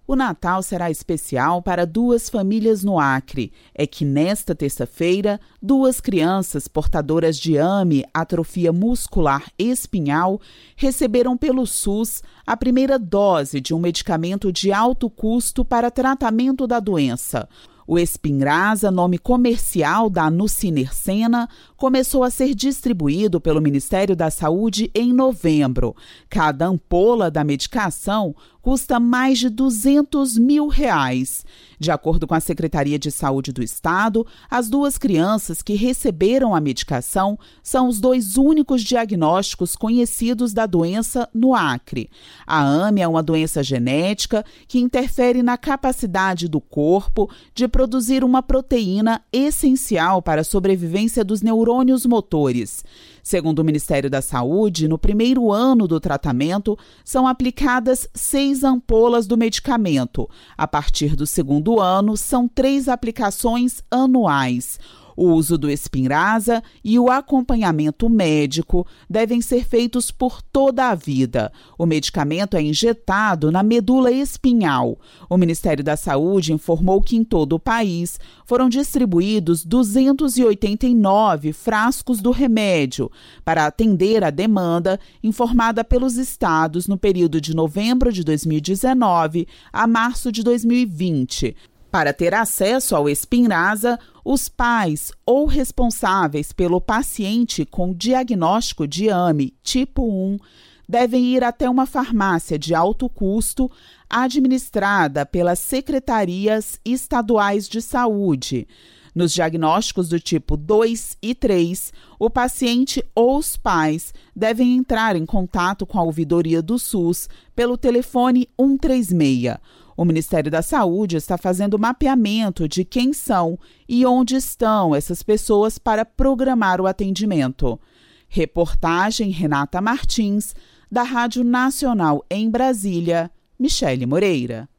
O Natal será especial para 2 famílias no Acre. É que nesta terça-feira, 2 crianças portadoras de AME, atrofia muscular espinhal, receberam pelo SUS a primeira dose de um medicamento de alto custo para tratamento da doença. O Spinraza, nome comercial da Nusinersen, começou a ser distribuído pelo Ministério da Saúde em novembro. Cada ampola da medicação custa mais de R$200 mil. De acordo com a Secretaria de Saúde do Estado, as 2 crianças que receberam a medicação são os 2 únicos diagnósticos conhecidos da doença no Acre. A AME é uma doença genética que interfere na capacidade do corpo de produzir uma proteína essencial para a sobrevivência dos neurônios motores. Segundo o Ministério da Saúde, no primeiro ano do tratamento, são aplicadas 6 ampolas do medicamento. A partir do segundo ano, são 3 aplicações anuais. O uso do Spinraza e o acompanhamento médico devem ser feitos por toda a vida. O medicamento é injetado na medula espinhal. O Ministério da Saúde informou que em todo o país foram distribuídos 289 frascos do remédio para atender a demanda informada pelos estados no período de novembro de 2019 a março de 2020. Para ter acesso ao Spinraza, os pais ou responsáveis pelo paciente com diagnóstico de AME tipo 1 devem ir até uma farmácia de alto custo administrada pelas secretarias estaduais de saúde. Nos diagnósticos do tipo 2 e 3, o paciente ou os pais devem entrar em contato com a ouvidoria do SUS pelo telefone 136. O Ministério da Saúde está fazendo mapeamento de quem são e onde estão essas pessoas para programar o atendimento. Reportagem Renata Martins, da Rádio Nacional em Brasília, Michele Moreira.